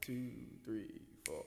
2, 3, 4.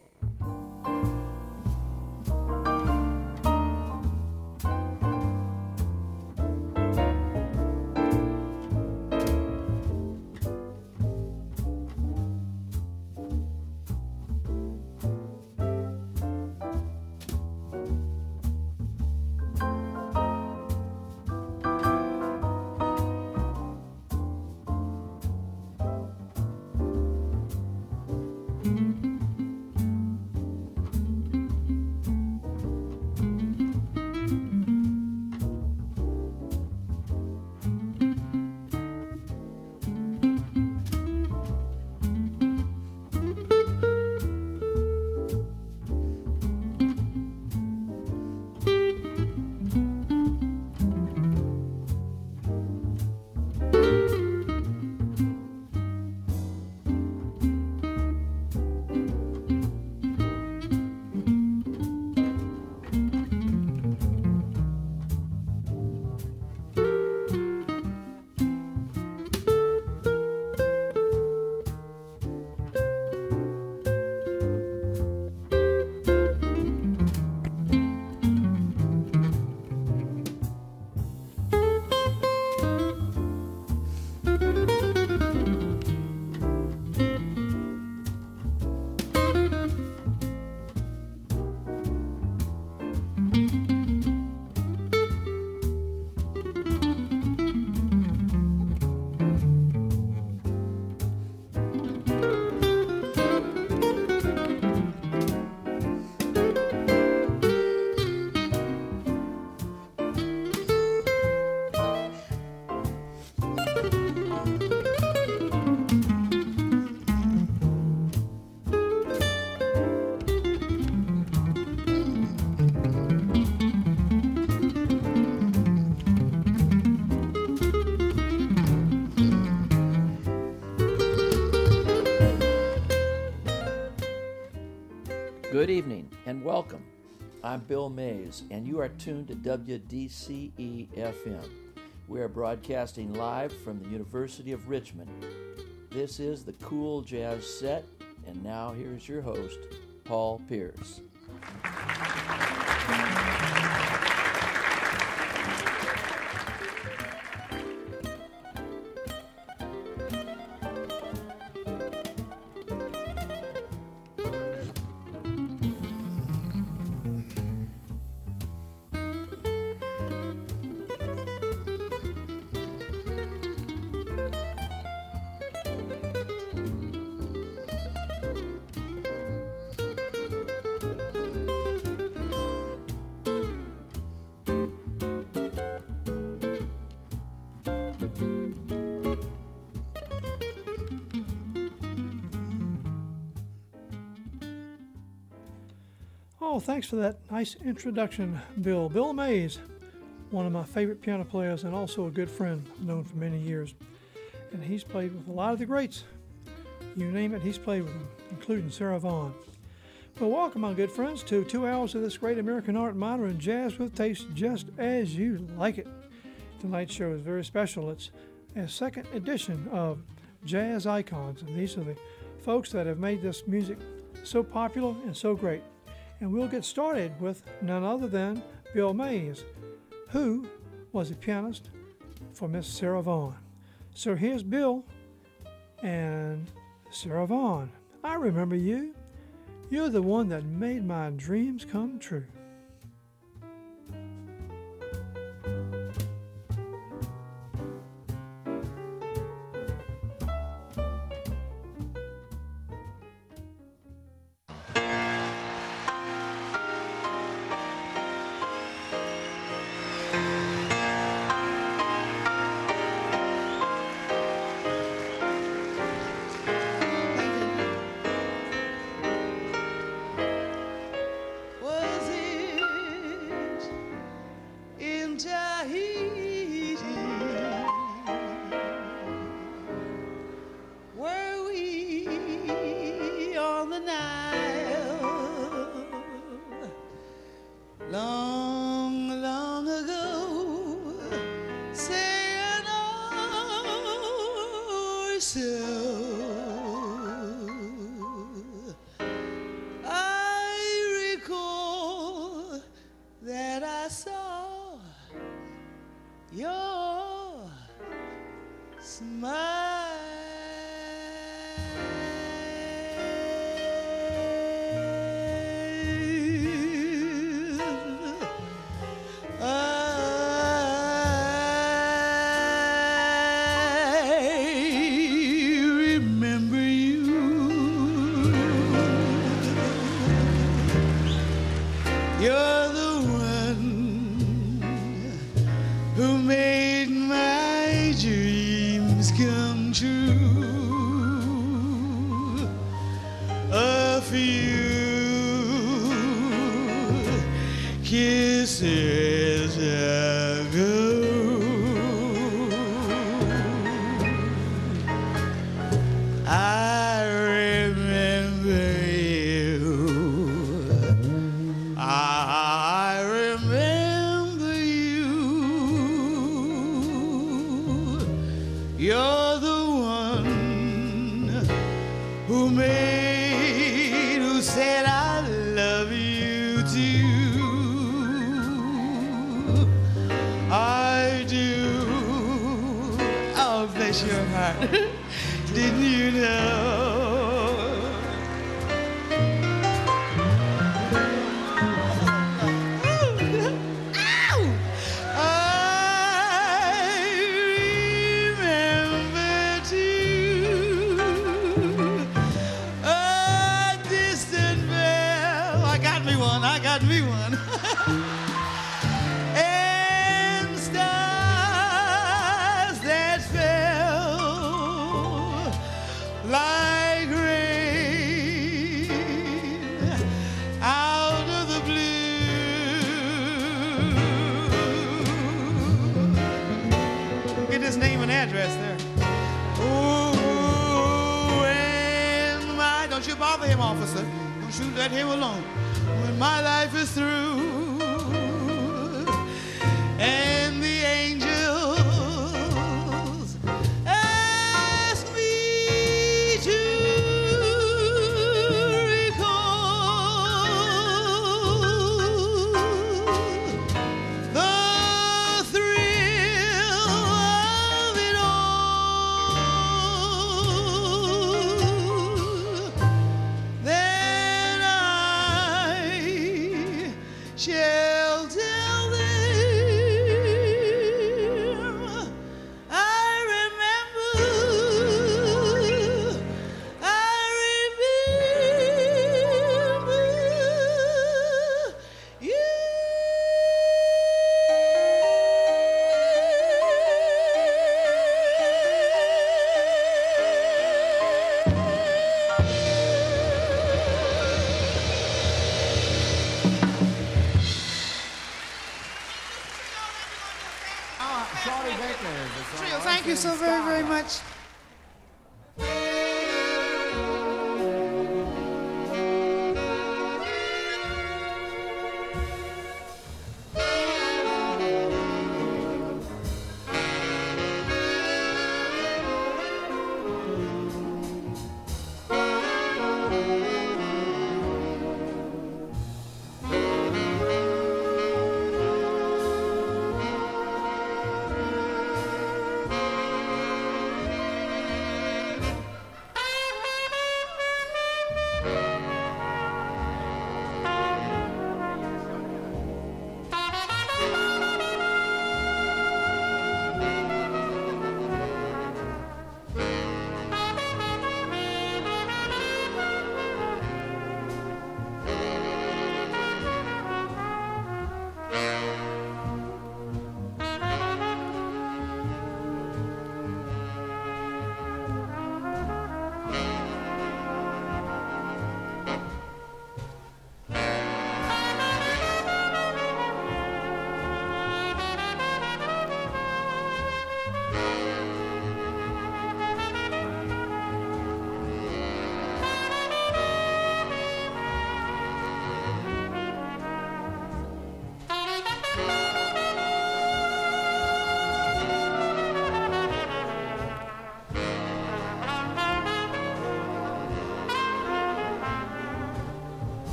Good evening and welcome. I'm Bill Mays, and you are tuned to WDCE-FM. We are broadcasting live from the University of Richmond. This is the Cool Jazz Set, and now here's your host, Paul Pierce. Oh, thanks for that nice introduction, Bill. Bill Mays, one of my favorite piano players and also a good friend I've known for many years. And he's played with a lot of the greats. You name it, he's played with them, including Sarah Vaughan. Well, welcome, my good friends, to 2 hours of this great American art, modern jazz with taste, just as you like it. Tonight's show is very special. It's a second edition of Jazz Icons, and these are the folks that have made this music so popular and so great. And we'll get started with none other than Bill Mays, who was a pianist for Miss Sarah Vaughan. So here's Bill and Sarah Vaughan. I remember you. You're the one that made my dreams come true. Was it You're the one who made my dreams come true. A few kisses ago, I remember you. I remember you. You're the one who said I love you too. I do. Oh, bless your heart. Didn't you know? And stars that fell like rain out of the blue. Get his name and address there. Oh, and don't you bother him, officer. Don't you let him alone. When my life is through and the angels ask me to recall the thrill of it all, then I shall tell them I remember you. Trio, thank you so very, very much.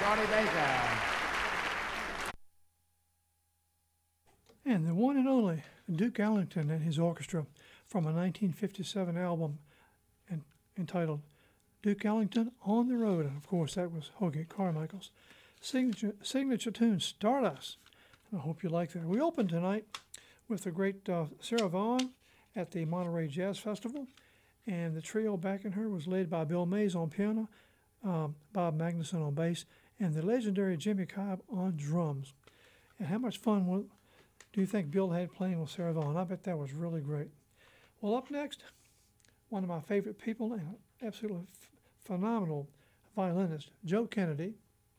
Johnny Baker. And the one and only Duke Ellington and his orchestra from a 1957 album entitled Duke Ellington on the Road. And of course, that was Hoagy Carmichael's signature tune, Stardust. And I hope you like that. We opened tonight with the great Sarah Vaughan at the Monterey Jazz Festival. And the trio backing her was led by Bill Mays on piano, Bob Magnuson on bass, and the legendary Jimmy Cobb on drums. And how much fun do you think Bill had playing with Sarah Vaughan? I bet that was really great. Well, up next, one of my favorite people and absolutely phenomenal violinist, Joe Kennedy,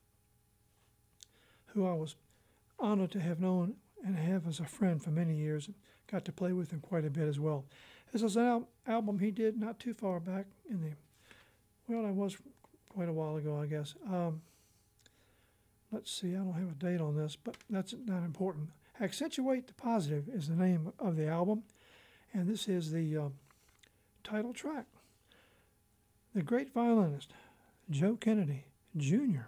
who I was honored to have known and have as a friend for many years, and got to play with him quite a bit as well. This is an album he did not too far back it was quite a while ago, I guess. Let's see, I don't have a date on this, but that's not important. Accentuate the Positive is the name of the album, and this is the title track. The great violinist, Joe Kennedy, Jr.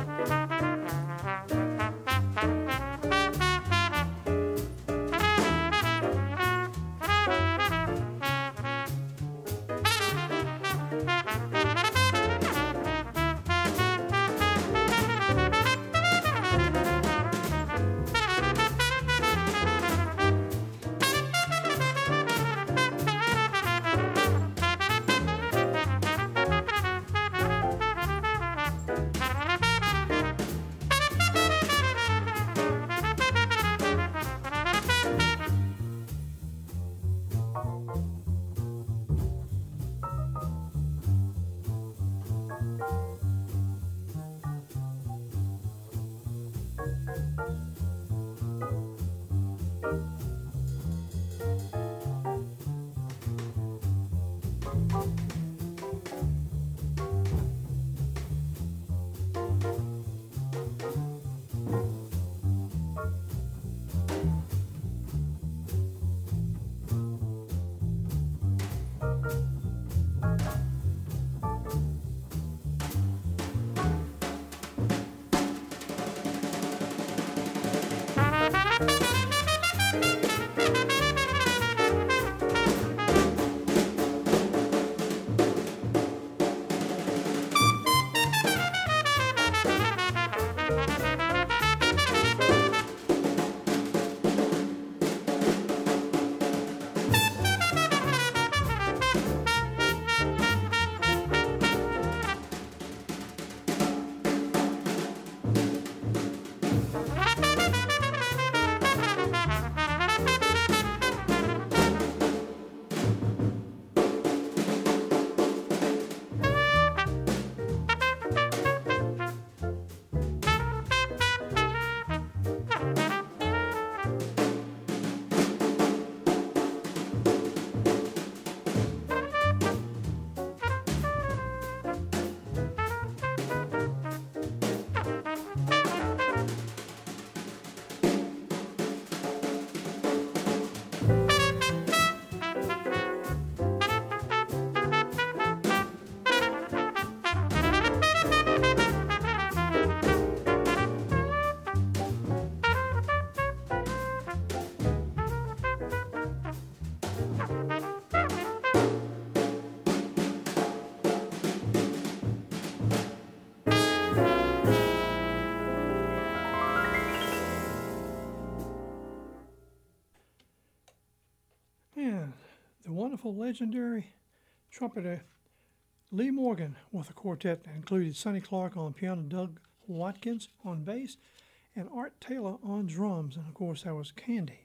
wonderful, legendary trumpeter Lee Morgan with a quartet that included Sonny Clark on piano, Doug Watkins on bass, and Art Taylor on drums. And, of course, that was Candy.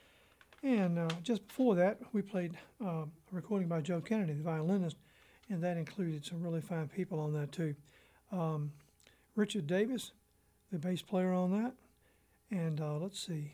And just before that, we played a recording by Joe Kennedy, the violinist, and that included some really fine people on that, too. Richard Davis, the bass player on that, and let's see,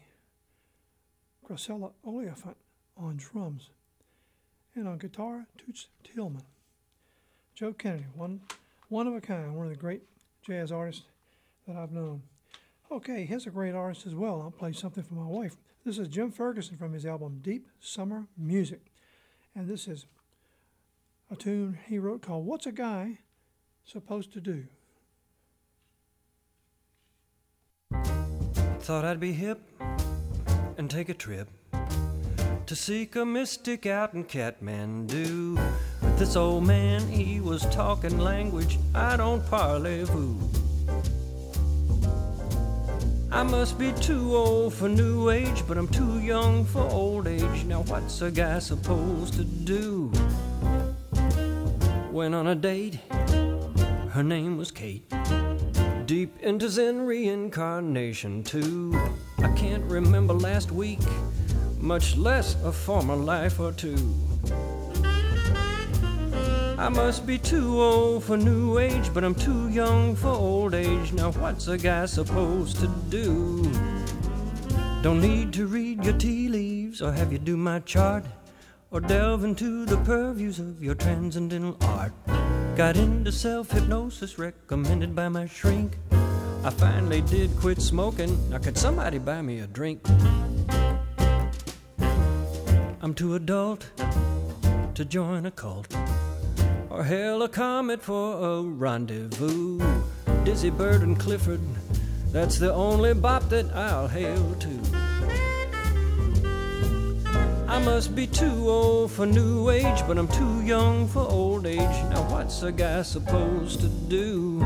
Gracella Oliphant on drums, and on guitar, Toots Tillman. Joe Kennedy, one of a kind, one of the great jazz artists that I've known. Okay, here's a great artist as well. I'll play something for my wife. This is Jim Ferguson from his album Deep Summer Music, and this is a tune he wrote called What's a Guy Supposed to Do? Thought I'd be hip and take a trip to seek a mystic out in Kathmandu. But this old man, he was talking language I don't parlez-vous. I must be too old for new age, but I'm too young for old age. Now what's a guy supposed to do? Went on a date, her name was Kate. Deep into Zen reincarnation too. I can't remember last week, much less a former life or two. I must be too old for new age, but I'm too young for old age. Now what's a guy supposed to do? Don't need to read your tea leaves or have you do my chart or delve into the purviews of your transcendental art. Got into self-hypnosis recommended by my shrink. I finally did quit smoking. Now could somebody buy me a drink? I'm too adult to join a cult or hail a comet for a rendezvous. Dizzy Bird and Clifford, that's the only bop that I'll hail to. I must be too old for new age, but I'm too young for old age. Now what's a guy supposed to do?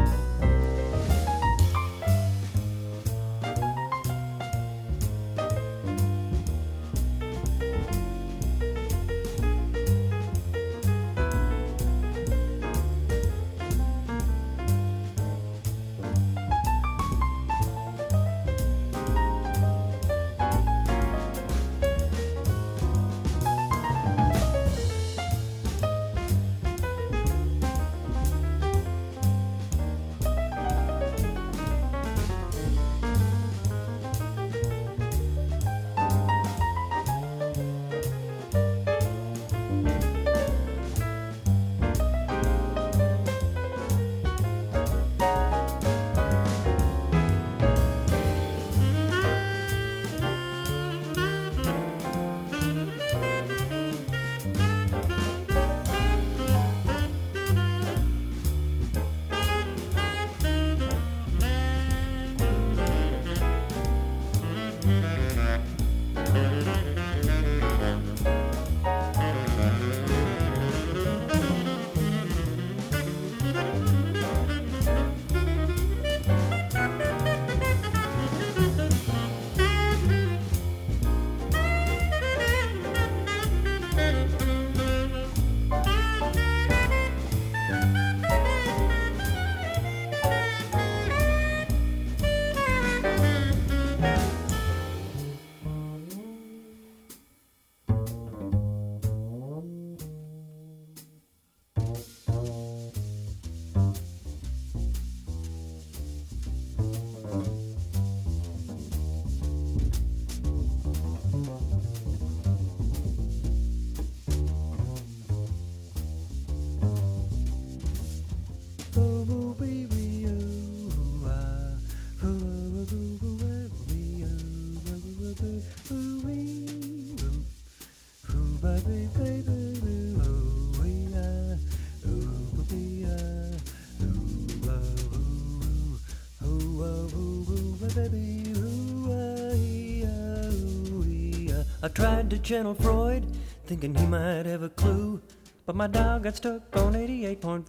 I tried to channel Freud, thinking he might have a clue, but my dial got stuck on 88.5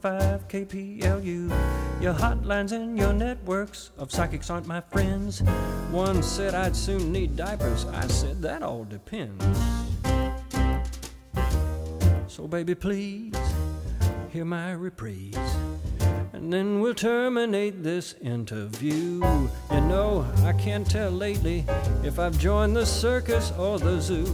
KPLU. Your hotlines and your networks of psychics aren't my friends. One said I'd soon need diapers. I said that all depends. So baby, please hear my reprise, and then we'll terminate this interview. You know, I can't tell lately if I've joined the circus or the zoo.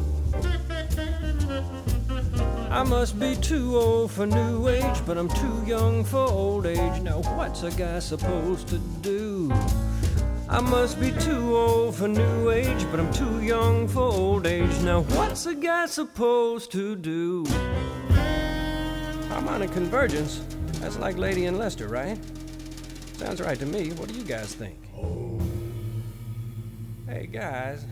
I must be too old for new age, but I'm too young for old age. Now what's a guy supposed to do? I must be too old for new age, but I'm too young for old age. Now what's a guy supposed to do? Harmonic convergence. That's like Lady and Lester, right? Sounds right to me. What do you guys think? Hey, guys.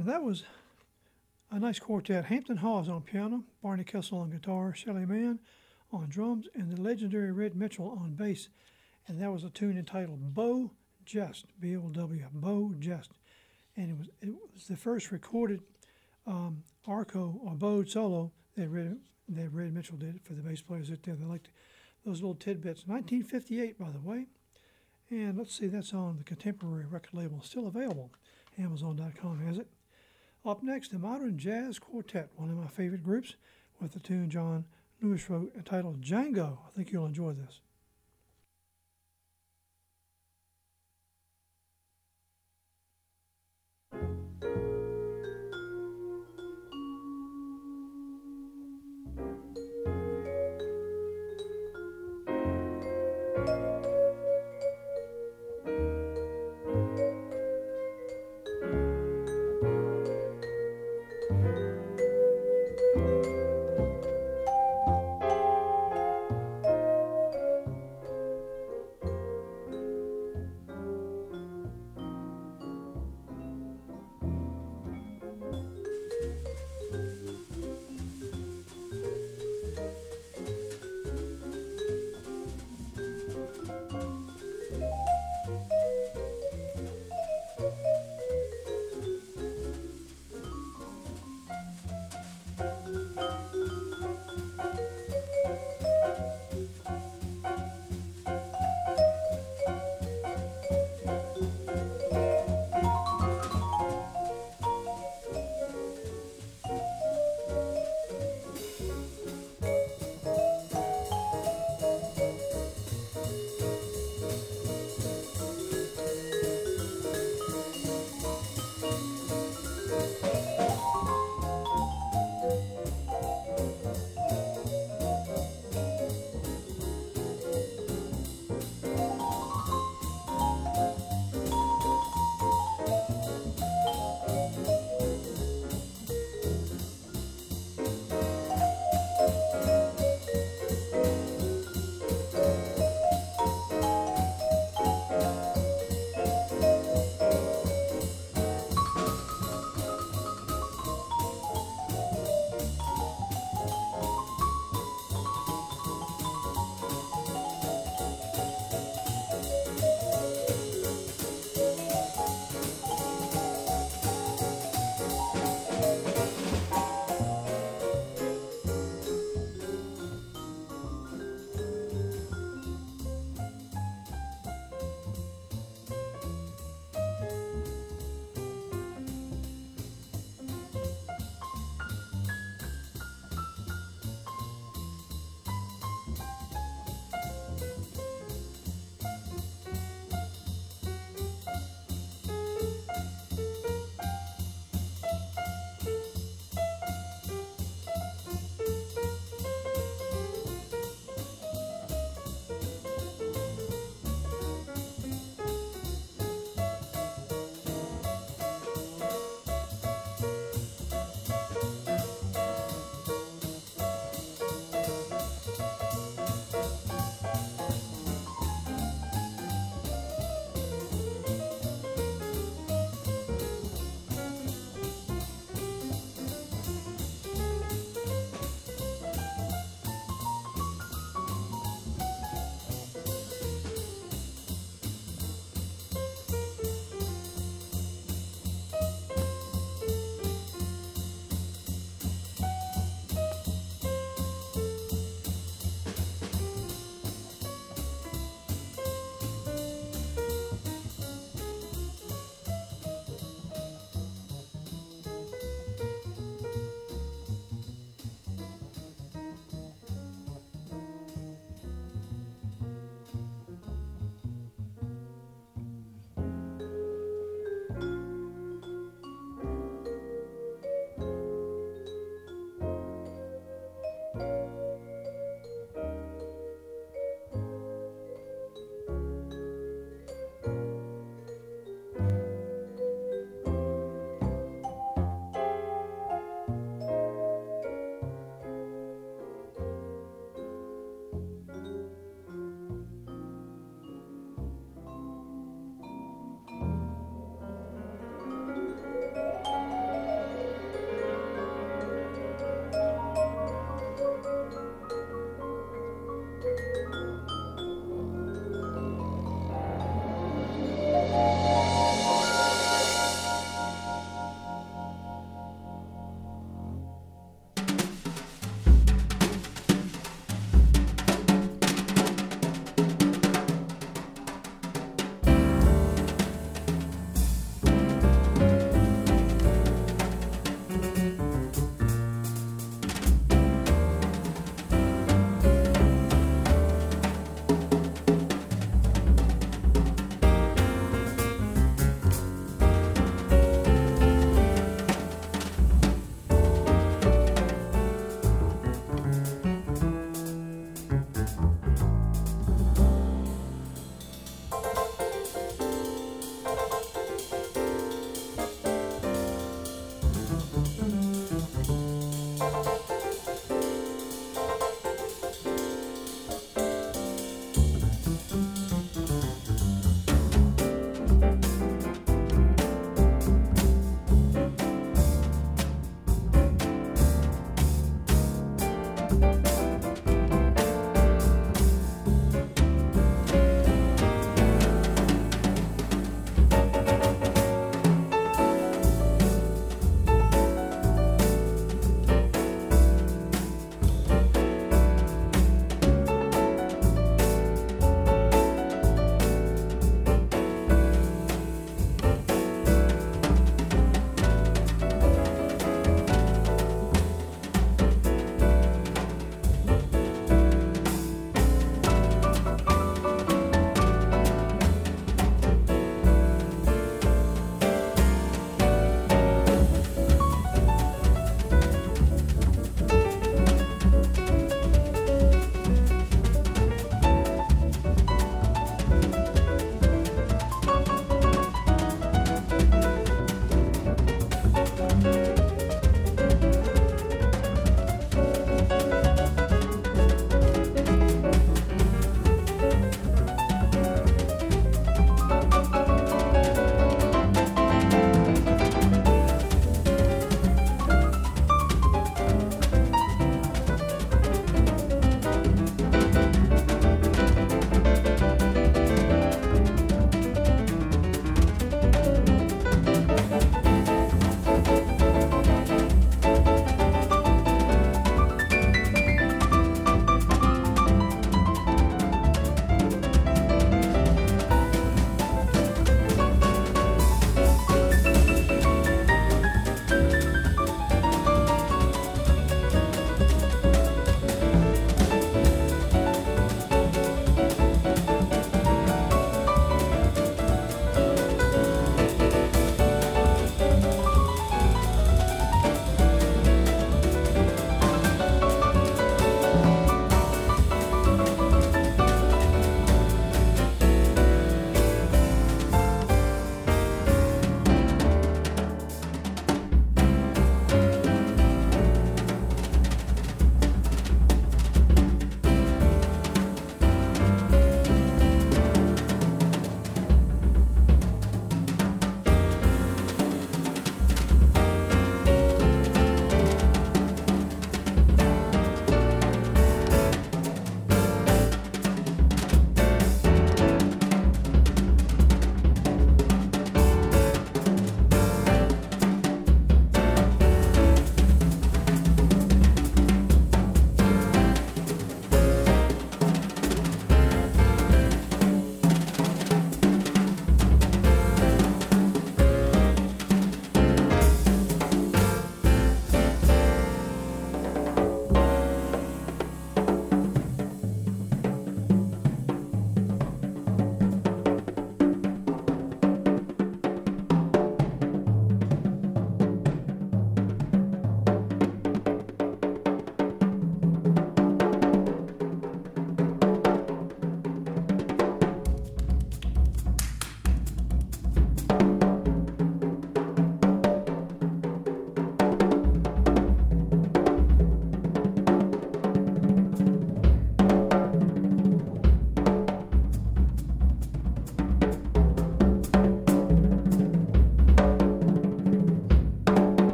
And that was a nice quartet. Hampton Hawes on piano, Barney Kessel on guitar, Shelley Mann on drums, and the legendary Red Mitchell on bass. And that was a tune entitled Bow Jest, B-O-W, Bow Jest. And it was the first recorded arco or bowed solo that Red Mitchell did for the bass players out there. They liked those little tidbits. 1958, by the way. And let's see, that's on the Contemporary record label. Still available. Amazon.com has it. Up next, the Modern Jazz Quartet, one of my favorite groups, with the tune John Lewis wrote entitled Django. I think you'll enjoy this.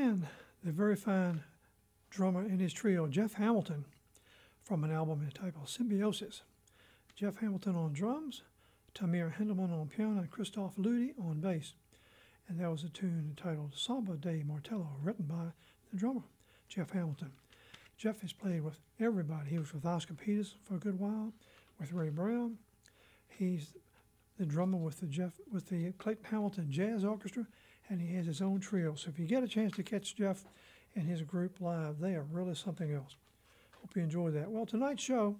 and the very fine drummer in his trio, Jeff Hamilton, from an album entitled Symbiosis. Jeff Hamilton on drums, Tamir Hendelman on piano, and Christoph Ludi on bass. And that was a tune entitled Samba de Martello, written by the drummer, Jeff Hamilton. Jeff has played with everybody. He was with Oscar Peters for a good while, with Ray Brown. He's the drummer with the Clayton Hamilton Jazz Orchestra, and he has his own trio. So if you get a chance to catch Jeff and his group live, they are really something else. Hope you enjoy that. Well, tonight's show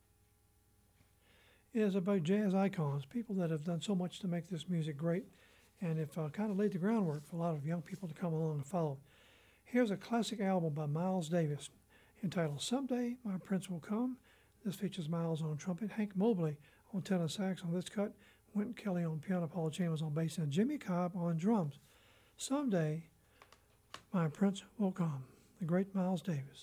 is about jazz icons, people that have done so much to make this music great, and have kind of laid the groundwork for a lot of young people to come along and follow. Here's a classic album by Miles Davis entitled Someday My Prince Will Come. This features Miles on trumpet, Hank Mobley on tenor sax on this cut, Wynton Kelly on piano, Paul Chambers on bass, and Jimmy Cobb on drums. Someday My Prince Will Come, the great Miles Davis.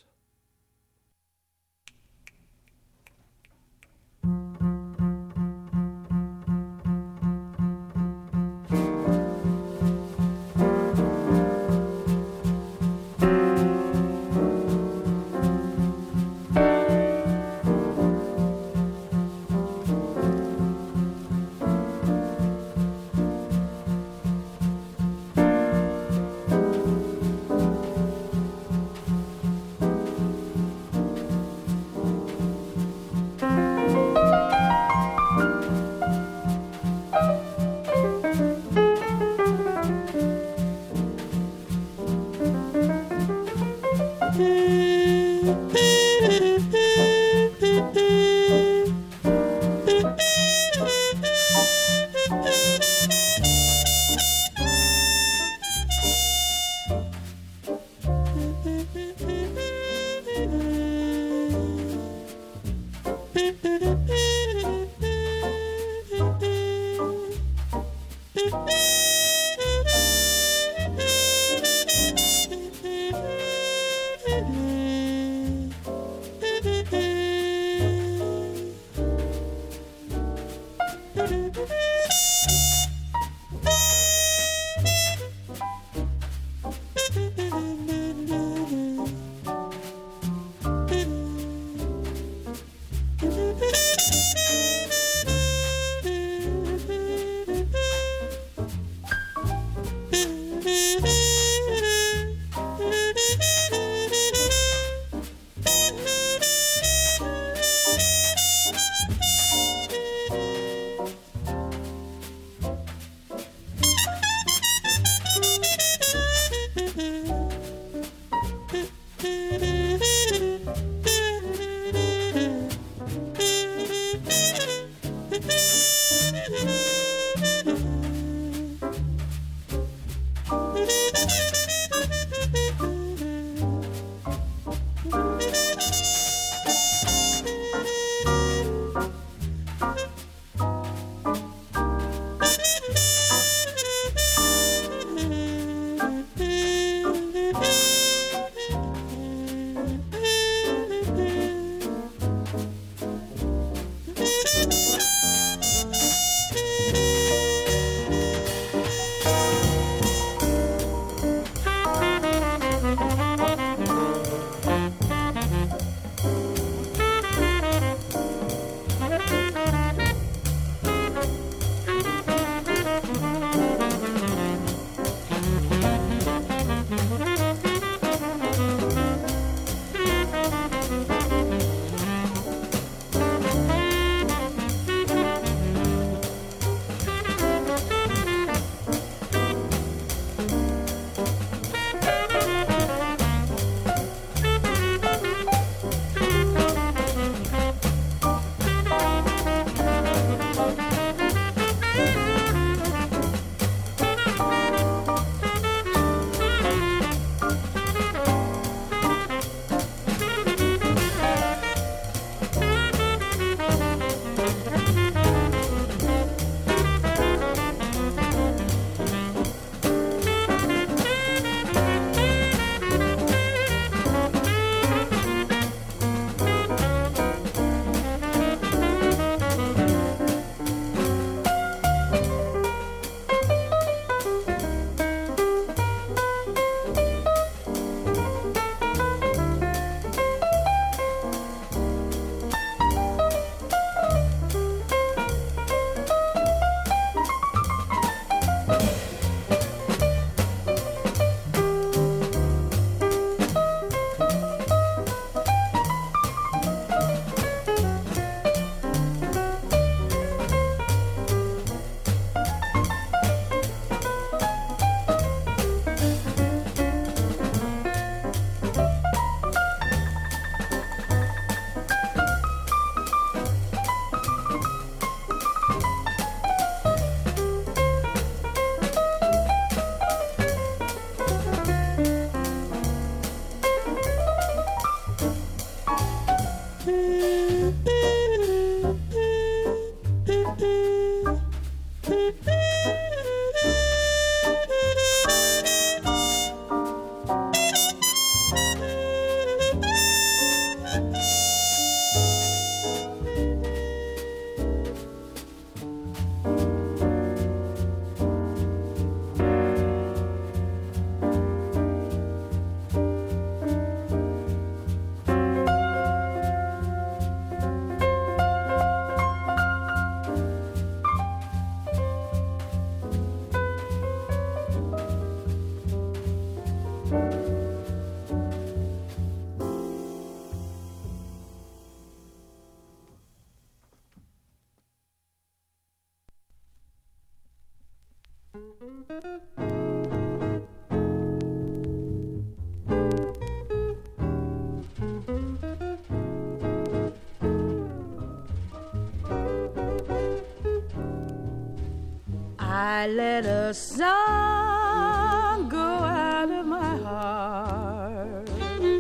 I let a song go out of my heart.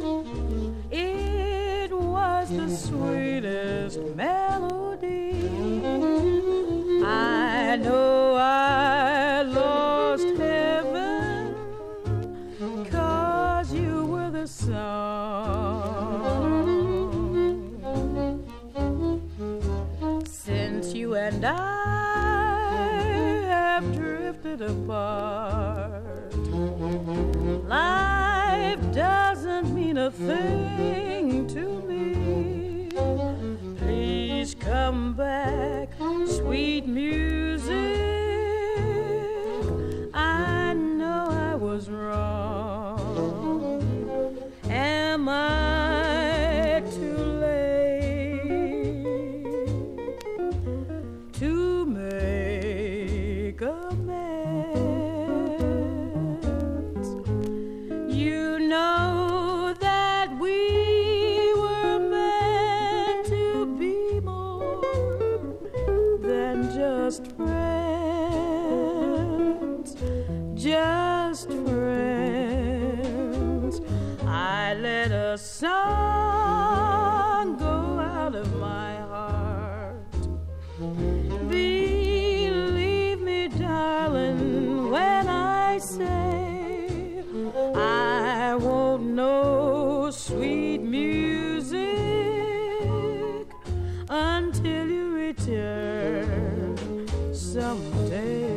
It was the sweetest melody. I know I lost heaven 'cause you were the song. Since you and I drifted apart, life doesn't mean a thing to me. Please come back, sweet music. I know I was wrong. Am I too late to make amends? You know that we were meant to be more than just friends, just friends. I let a song go out of my heart. Believe me, darling, when I say I won't know sweet music until you return someday.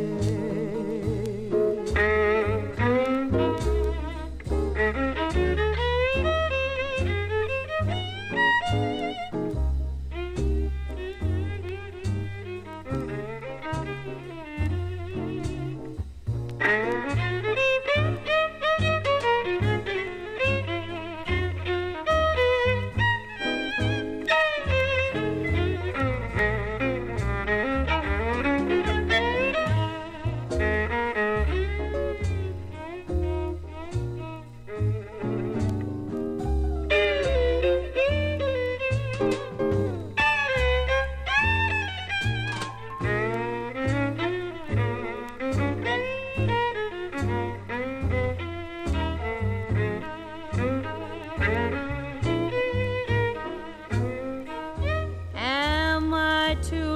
Am I too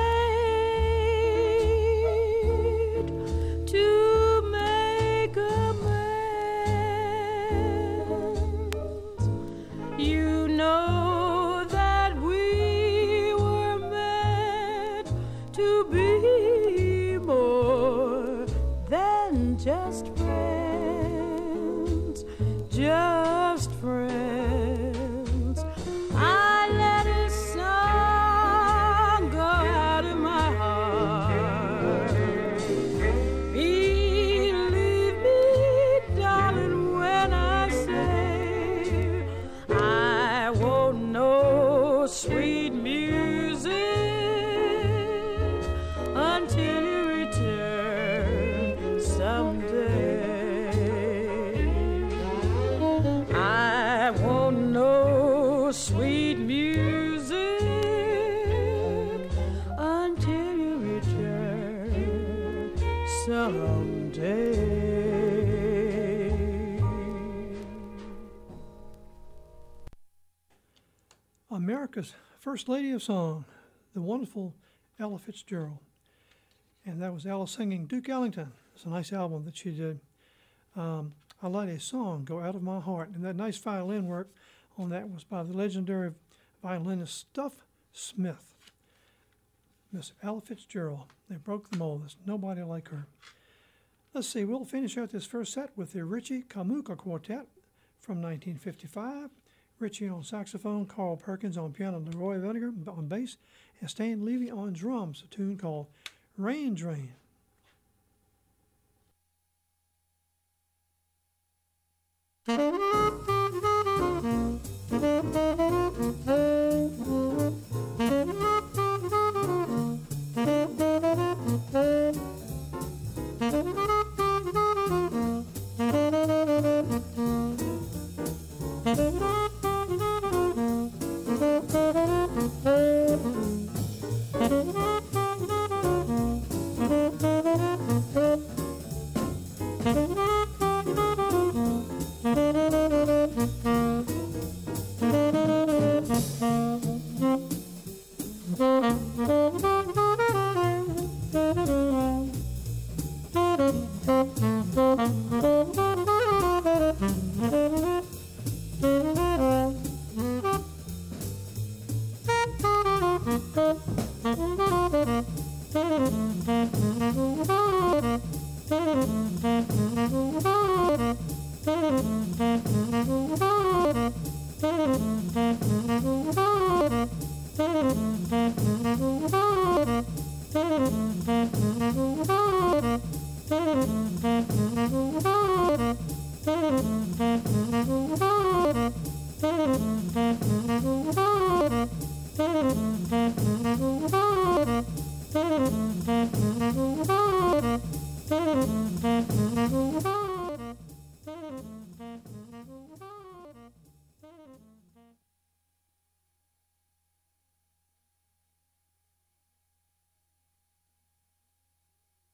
late to make amends? You know that we were meant to be more than just friends, just friends. I let a song go out of my heart. Believe me, darling, when I say I won't know sweet music until you return someday. I won't know sweet music until you return someday. America's First Lady of Song, the wonderful Ella Fitzgerald. And that was Ella singing Duke Ellington. It's a nice album that she did. I let a song go out of my heart. And that nice violin work on that was by the legendary violinist Stuff Smith. Miss Ella Fitzgerald. They broke the mold. There's nobody like her. Let's see, we'll finish out this first set with the Richie Kamuka Quartet from 1955. Richie on saxophone, Carl Perkins on piano, Leroy Vinegar on bass, and Stan Levy on drums, a tune called Rain Drain.